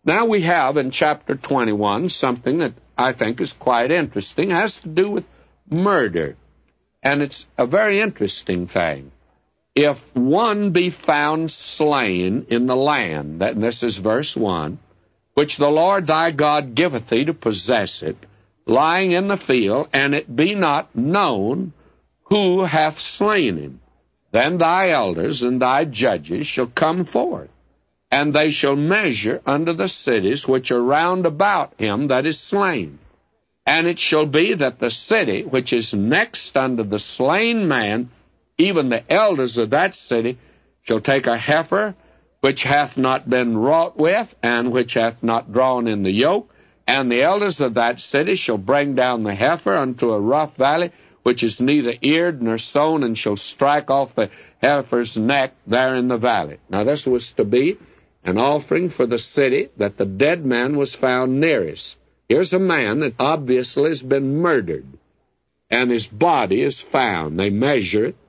Now we have in chapter 21 something that I think is quite interesting. It has to do with murder. And it's a very interesting thing. If one be found slain in the land, and this is verse 1, which the Lord thy God giveth thee to possess it, lying in the field, and it be not known who hath slain him, then thy elders and thy judges shall come forth, and they shall measure unto the cities which are round about him that is slain. And it shall be that the city which is next unto the slain man, even the elders of that city, shall take a heifer which hath not been wrought with, and which hath not drawn in the yoke, and the elders of that city shall bring down the heifer unto a rough valley, which is neither eared nor sown, and shall strike off the heifer's neck there in the valley. Now this was to be an offering for the city that the dead man was found nearest. Here's a man that obviously has been murdered, and his body is found. They measure it,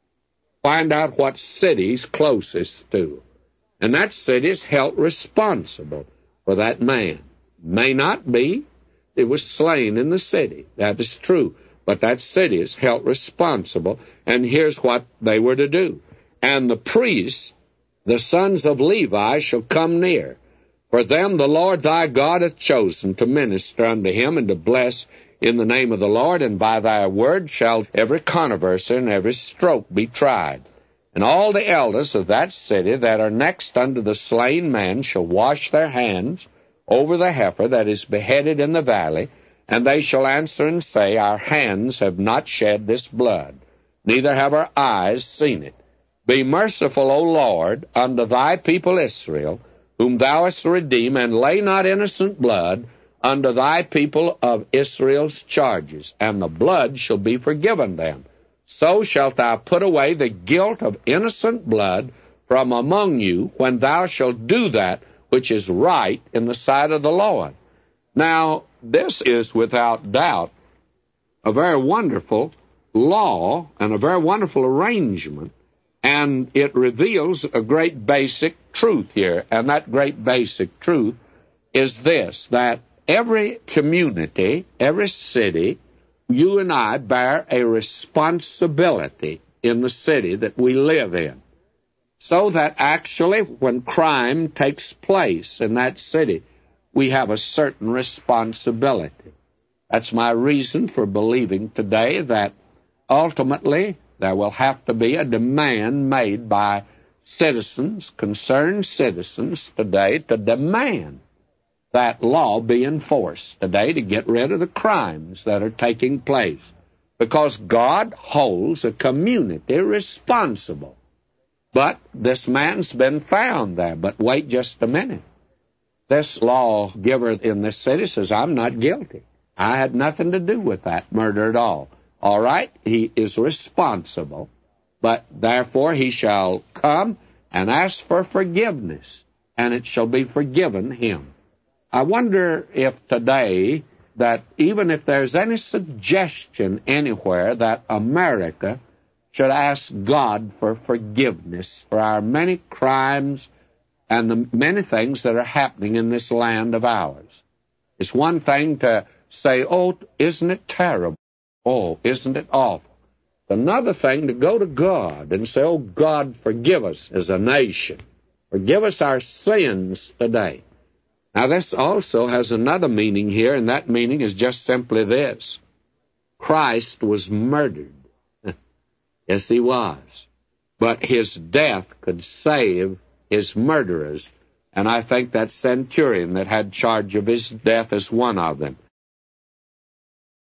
find out what city he's closest to, and that city is held responsible for that man. May not be. It was slain in the city. That is true. But that city is held responsible, and here's what they were to do. And the priests, the sons of Levi, shall come near. For them the Lord thy God hath chosen to minister unto him, and to bless in the name of the Lord, and by thy word shall every controversy and every stroke be tried. And all the elders of that city that are next unto the slain man shall wash their hands over the heifer that is beheaded in the valley, and they shall answer and say, Our hands have not shed this blood, neither have our eyes seen it. Be merciful, O Lord, unto thy people Israel, whom thou hast redeemed, and lay not innocent blood unto thy people of Israel's charges, and the blood shall be forgiven them. So shalt thou put away the guilt of innocent blood from among you, when thou shalt do that which is right in the sight of the Lord. Now, this is without doubt a very wonderful law and a very wonderful arrangement, and it reveals a great basic truth here. And that great basic truth is this, that every community, every city, you and I bear a responsibility in the city that we live in, so that actually when crime takes place in that city, we have a certain responsibility. That's my reason for believing today that ultimately there will have to be a demand made by citizens, concerned citizens today, to demand that law be enforced today to get rid of the crimes that are taking place, because God holds a community responsible. But this man's been found there. But wait just a minute. This lawgiver in this city says, I'm not guilty. I had nothing to do with that murder at all. All right, he is responsible, but therefore he shall come and ask for forgiveness, and it shall be forgiven him. I wonder if today, that even if there's any suggestion anywhere that America should ask God for forgiveness for our many crimes and the many things that are happening in this land of ours. It's one thing to say, oh, isn't it terrible? Oh, isn't it awful? It's another thing to go to God and say, oh, God, forgive us as a nation. Forgive us our sins today. Now, this also has another meaning here, and that meaning is just simply this. Christ was murdered. Yes, he was. But his death could save his murderers, and I think that centurion that had charge of his death is one of them.